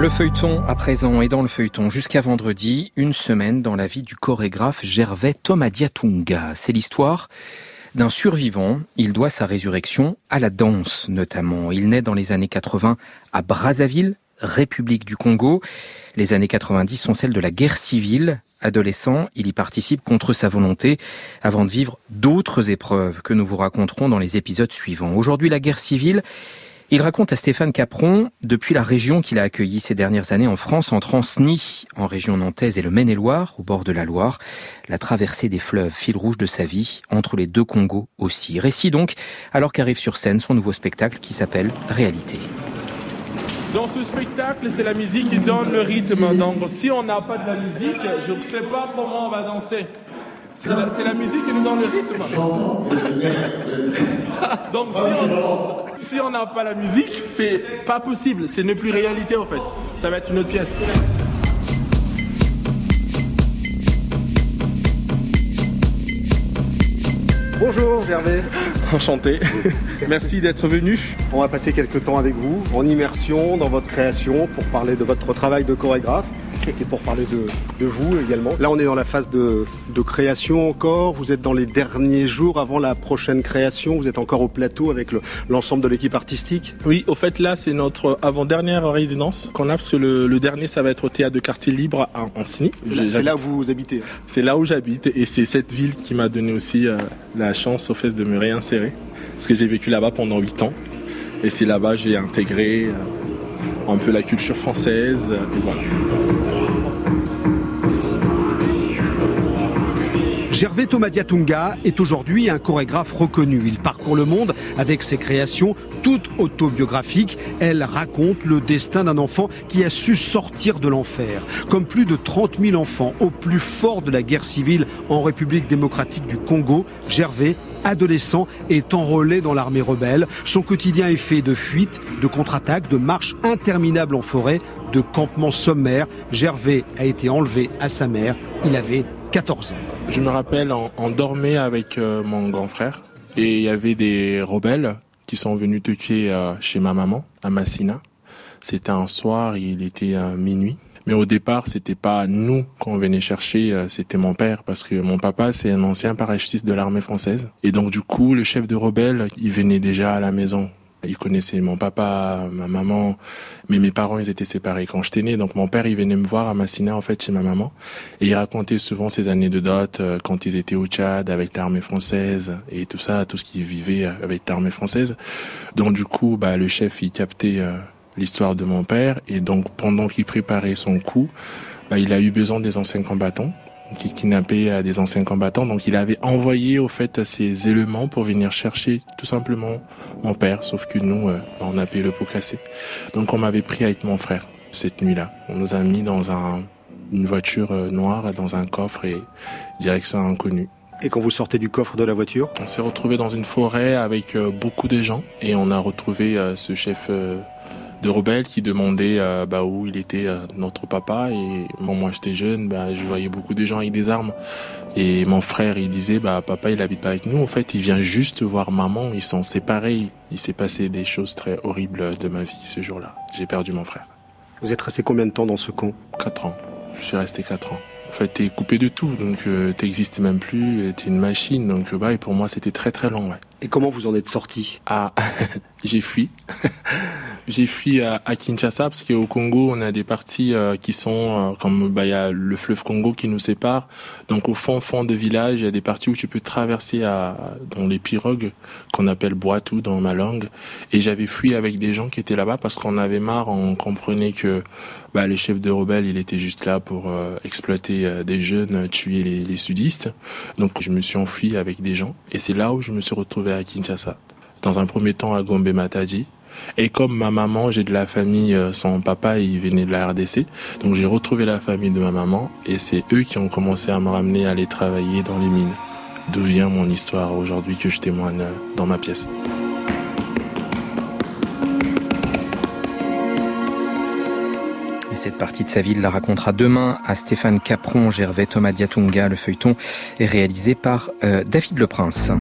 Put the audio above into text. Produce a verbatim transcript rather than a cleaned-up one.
Le feuilleton à présent et dans le feuilleton jusqu'à vendredi, une semaine dans la vie du chorégraphe Gervais Tomadiatunga. C'est l'histoire d'un survivant. Il doit sa résurrection à la danse notamment. Il naît dans les années quatre-vingts à Brazzaville, République du Congo. Les années quatre-vingt-dix sont celles de la guerre civile. Adolescent, il y participe contre sa volonté avant de vivre d'autres épreuves que nous vous raconterons dans les épisodes suivants. Aujourd'hui, la guerre civile. Il raconte à Stéphane Capron, depuis la région qu'il a accueillie ces dernières années en France, en Transny, en région nantaise et le Maine-et-Loire, au bord de la Loire, la traversée des fleuves, fil rouge de sa vie, entre les deux Congos aussi. Récit donc, alors qu'arrive sur scène son nouveau spectacle qui s'appelle Réalité. Dans ce spectacle, c'est la musique qui donne le rythme. Donc si on n'a pas de la musique, je ne sais pas comment on va danser. C'est la, c'est la musique qui nous donne le rythme. Donc si on n'a pas la musique, c'est pas possible. C'est ne plus réalité en fait. Ça va être une autre pièce. Bonjour Gervais. Enchanté. Merci d'être venu. On va passer quelques temps avec vous, en immersion dans votre création, pour parler de votre travail de chorégraphe et pour parler de, de vous également. Là, on est dans la phase de, de création encore. Vous êtes dans les derniers jours avant la prochaine création. Vous êtes encore au plateau avec le, l'ensemble de l'équipe artistique. Oui, au fait, là, c'est notre avant-dernière résidence qu'on a, parce que le, le dernier, ça va être au Théâtre de Quartier Libre à Ancenis. C'est là, c'est là où vous habitez. C'est là où j'habite, et c'est cette ville qui m'a donné aussi euh, la chance, au fait, de me réinsérer. Parce que j'ai vécu là-bas pendant huit ans. Et c'est là-bas que j'ai intégré euh, un peu la culture française. Euh, et voilà. Gervais Tomadiatunga est aujourd'hui un chorégraphe reconnu. Il parcourt le monde avec ses créations toutes autobiographiques. Elles racontent le destin d'un enfant qui a su sortir de l'enfer. Comme plus de trente mille enfants au plus fort de la guerre civile en République démocratique du Congo, Gervais, adolescent, est enrôlé dans l'armée rebelle. Son quotidien est fait de fuites, de contre-attaques, de marches interminables en forêt, de campements sommaires. Gervais a été enlevé à sa mère. Il avait quatorze ans. Je me rappelle, on, on dormait avec euh, mon grand frère et il y avait des rebelles qui sont venus toquer euh, chez ma maman, à Massina. C'était un soir, il était euh, minuit. Mais au départ, c'était pas nous qu'on venait chercher, euh, c'était mon père, parce que mon papa, c'est un ancien parachutiste de l'armée française. Et donc du coup, le chef de rebelle, il venait déjà à la maison. Il connaissait mon papa, ma maman, mais mes parents, ils étaient séparés quand j'étais né. Donc mon père, il venait me voir à Massina, en fait, chez ma maman. Et il racontait souvent ses années de dot, euh, quand ils étaient au Tchad avec l'armée française et tout ça, tout ce qu'ils vivaient avec l'armée française. Donc du coup, bah, le chef, il captait euh, l'histoire de mon père. Et donc pendant qu'il préparait son coup, bah, il a eu besoin des anciens combattants, qui kidnappait des anciens combattants. Donc il avait envoyé au fait ces éléments pour venir chercher tout simplement mon père, sauf que nous, euh, on a payé le pot cassé. Donc on m'avait pris avec mon frère cette nuit-là. On nous a mis dans un, une voiture noire, dans un coffre, et direction inconnue. Et quand vous sortez du coffre de la voiture ? On s'est retrouvé dans une forêt avec euh, beaucoup de gens, et on a retrouvé euh, ce chef euh, de rebelles qui demandait euh, bah, où il était euh, notre papa. Et bon, moi j'étais jeune, bah, je voyais beaucoup de gens avec des armes. Et mon frère, il disait, bah, papa, il habite pas avec nous. En fait, il vient juste voir maman. Ils sont séparés. Il s'est passé des choses très horribles de ma vie ce jour-là. J'ai perdu mon frère. Vous êtes resté combien de temps dans ce camp ? Quatre ans. Je suis resté quatre ans. En fait, t'es coupé de tout, donc euh, t'existes même plus, t'es une machine. Donc, bah, et pour moi, c'était très très long, ouais. Et comment vous en êtes sorti ? Ah, j'ai fui. J'ai fui à, à Kinshasa, parce qu'au Congo, on a des parties euh, qui sont, euh, comme bah, y a le fleuve Congo qui nous sépare. Donc au fond, fond de village, il y a des parties où tu peux traverser à, dans les pirogues, qu'on appelle boitou dans ma langue. Et j'avais fui avec des gens qui étaient là-bas, parce qu'on avait marre, on comprenait que bah, le chef de rebelle, il était juste là pour euh, exploiter euh, des jeunes, tuer les, les sudistes. Donc je me suis enfui avec des gens, et c'est là où je me suis retrouvé à Kinshasa. Dans un premier temps à Gombe Matadi. Et comme ma maman, j'ai de la famille, son papa, il venait de la R D C. Donc j'ai retrouvé la famille de ma maman, et c'est eux qui ont commencé à me ramener à aller travailler dans les mines. D'où vient mon histoire aujourd'hui que je témoigne dans ma pièce. Et cette partie de sa vie, il la racontera demain à Stéphane Capron. Gervais Tomadiatunga. Le feuilleton est réalisé par euh, David Leprince.